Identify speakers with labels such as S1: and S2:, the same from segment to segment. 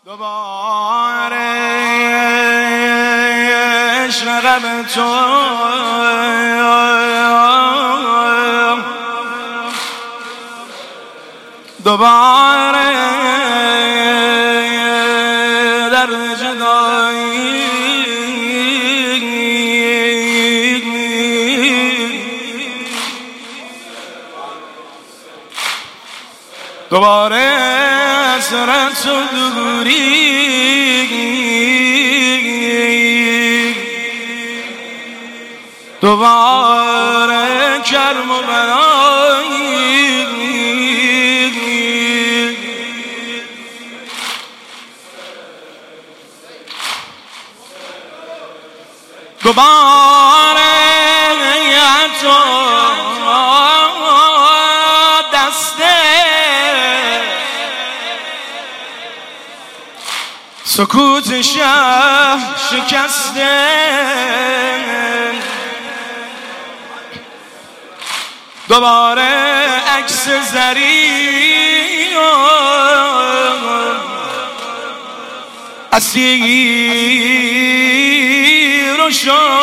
S1: دوباره عشق تو دوباره در جدایی دوباره حسرت و دوری دوباره کرم و برایی دوباره تو دسته سکوت شهر شکسته دوباره عکس زری اسیر و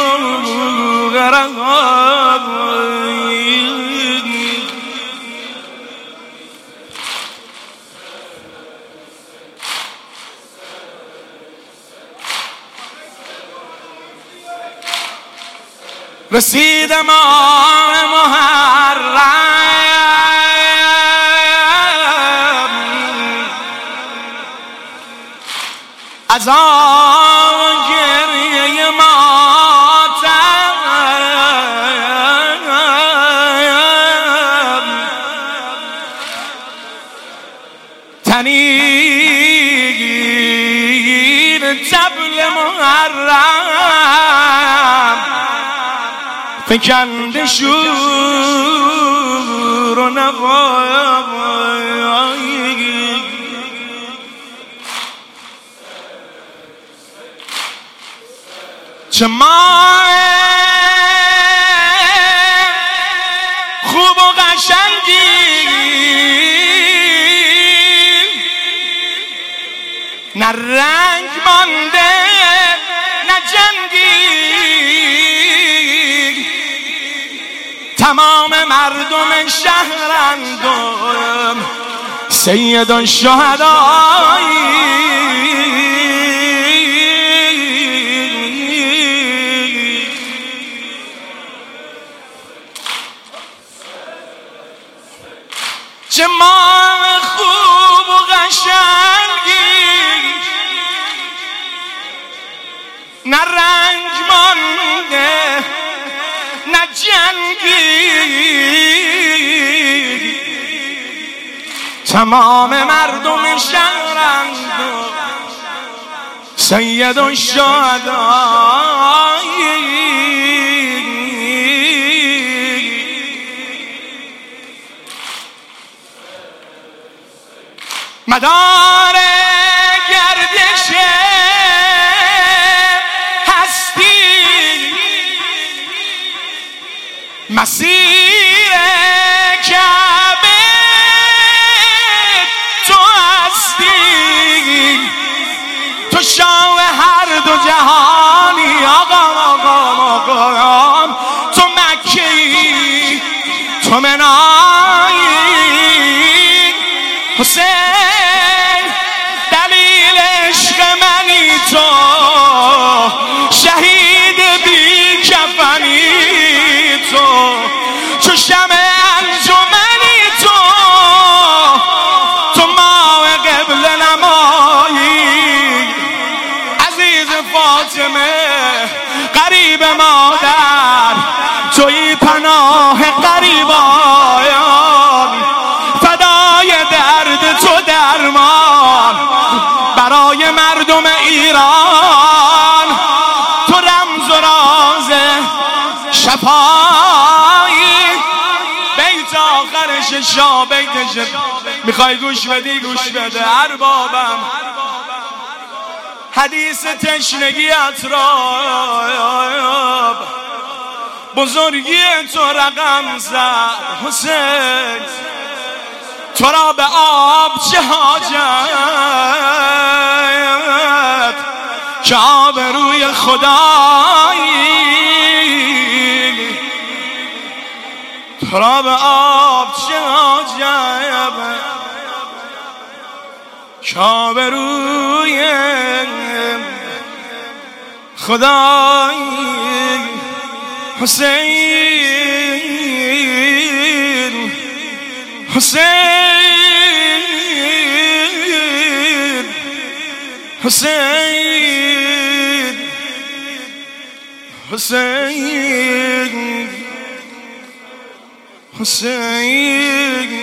S1: رسید ماه محرم از آن گریه ماتم تنین طبل محرم فکنده شور و نوایی چه ماه خوب و قشنگی نه رنگ مانده نه جنگی تمام مردم شهرند و سید الشهدایی چه ماه خوب و قشنگی نه رنج مانده نه جنگی تمام مردم شهرند و سید الشهدایی مدار گردش هستی مسیر کعبه تو هستی تو شاه هر دو جهانی آقا تو مکی تو منایی حسین دلیل عشق منی تو شهید بی کفنی تو شمع انجمنی تو ماه قبل نمایی عزیز فاطمه قریب مادر توی پناه قریبان فدای درد تو درمان برای مردم ایران تو رمز و راز شفایی بیت آخرش بیتش میخوای گوش بدی گوش بده اربابم حدیث تشنگی اطراب بزرگی تو رقم زد حسین تو را به آب چه حاجت که آبروی خدایی تو را به آب چه عجبه که آبروی خدایی حسین حسین حسین حسین حسین